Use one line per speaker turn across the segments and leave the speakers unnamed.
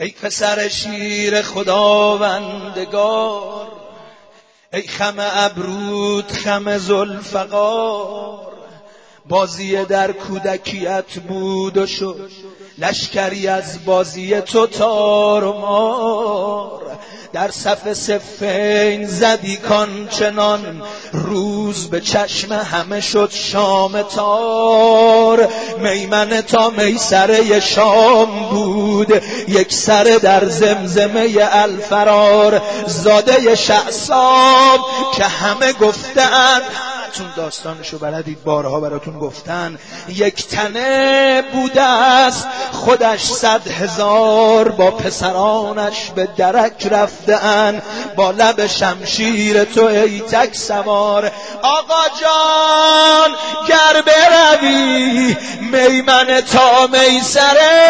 ای پسر شیر خداوندگار، ای خم ابرود خم ذوالفقار. بازی در کودکیت بود و شد لشکری از بازی تو تار و مار. در صف صفین زدی کان چنان، روز به چشم همه شد شام تار. میمنه تا میسره شام بود، یک سر در زمزمه الفرار. زاده شعصاب که همه گفتند، چون داستانشو بلدید بارها براتون گفتن، یک تنه بوده است خودش 100,000. با پسرانش به درک رفتن، با لب شمشیر تو ای تک سوار. آقا جان گر بروی میمنه تا میسره،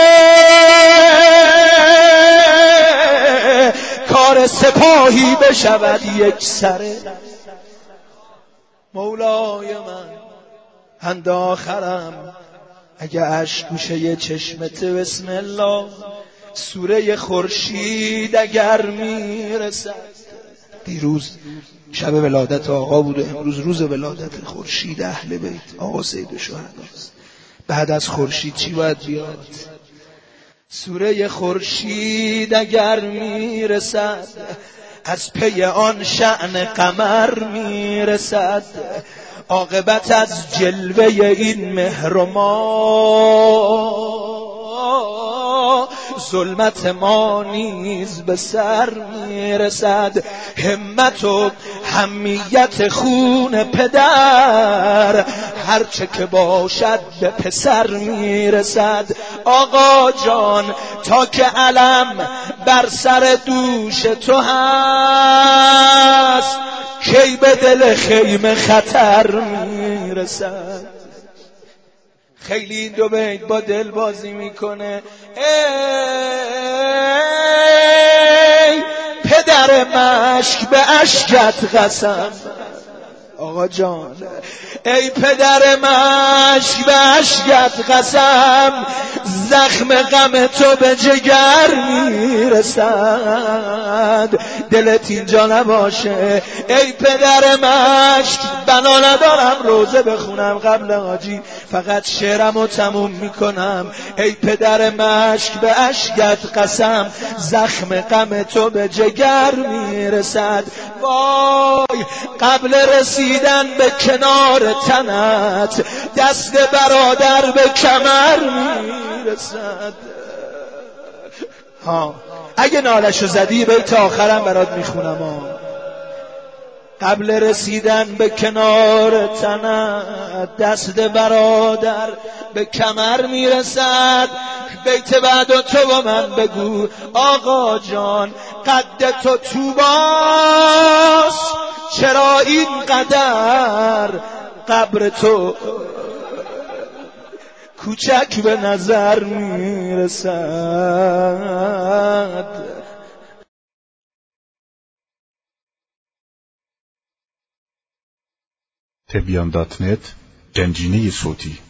کار سپاهی بشود یک سره. مولای من هند آخرم اگه اشک گوشه چشمت، بسم الله. سوره خورشید اگر میرسد، دیروز شب ولادت آقا بود و امروز روز ولادت خورشید اهل بیت آقا سید الشهداست. بعد از خورشید چی باید بیاد؟ سوره خورشید اگر میرسد، از پی آن شأن قمر میرسد. عاقبت از جلوه این مهر و ما، ظلمت ما نیز به سر میرسد. همت و حمیت خون پدر، هرچه که باشد به پسر میرسد. آقا جان تا که علم بر سر دوش تو هست، کی به دل خیمه خطر میرسد. خیلی این دو بیت با دل بازی میکنه. ای پدر مشک به اشکت قسم، آقا جان ای پدر مشک به اشکت قسم، زخم غم تو به جگر میرسد. دلت اینجا نباشه ای پدر مشک، بنا ندارم روزه بخونم قبل حاجی، فقط شعرمو تموم میکنم. ای پدر مشک به اشکت قسم، زخم غم تو به جگر میرسد. وای قبل رسیدن به کنار تنت، دست برادر به کمر میرسد. اگه نالشو زدی بیت آخرم برات میخونم. قبل رسیدن به کنار تنت، دست برادر به کمر میرسد. بیت بعد تو با من بگو آقا جان، قد تو طوباست، چرا این قدر قبر تو کوچک به نظر میرسد.
تبیان.net گنجینه صوتی